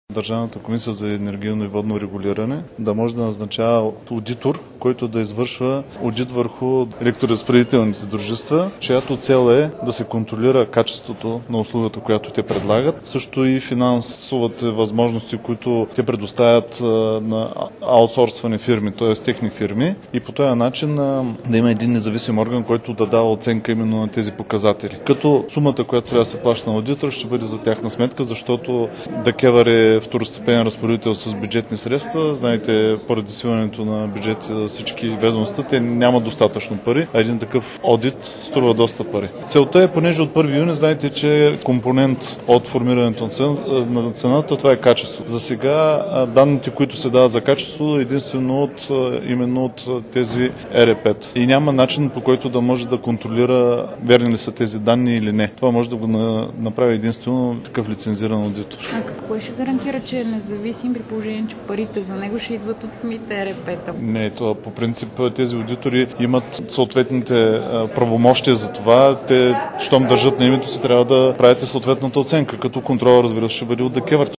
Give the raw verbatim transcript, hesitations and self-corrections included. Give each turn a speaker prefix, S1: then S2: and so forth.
S1: Държавната комисия за енергийно и водно регулиране да може да назначава аудитор, който да извършва аудит върху електроразпределителните дружества, чиято цел е да се контролира качеството на услугата, която те предлагат, също и финансовите възможности, които те предоставят на аутсорсвани фирми, т.е. техни фирми, и по този начин да има един независим орган, който да дава оценка именно на тези показатели. Като сумата, която трябва да се плаща на аудитор, ще бъде за тяхна сметка, защото ДКЕВР е второстепенен разпоредител с бюджетни средства. Знаете, поради свиването на бюджети за всички ведомства, те нямат достатъчно пари, а един такъв одит струва доста пари. Целта е, понеже от първи юни, знаете, че компонент от формирането на цената, това е качество. За сега данните, които се дават за качество, единствено от, именно от тези Е Р П-та. И няма начин, по който да може да контролира верни ли са тези данни или не. Това може да го направи единствено такъв лицензиран аудитор.
S2: А какво ще гарантира, че е независим, при положение, че парите за него ще идват от самите Е Р П-та?
S1: Не, това по принцип тези аудитори имат съответните правомощия за това. Те, щом държат на името си, трябва да правите съответната оценка, като контрола, разбира се, ще бъде от ДКЕВР.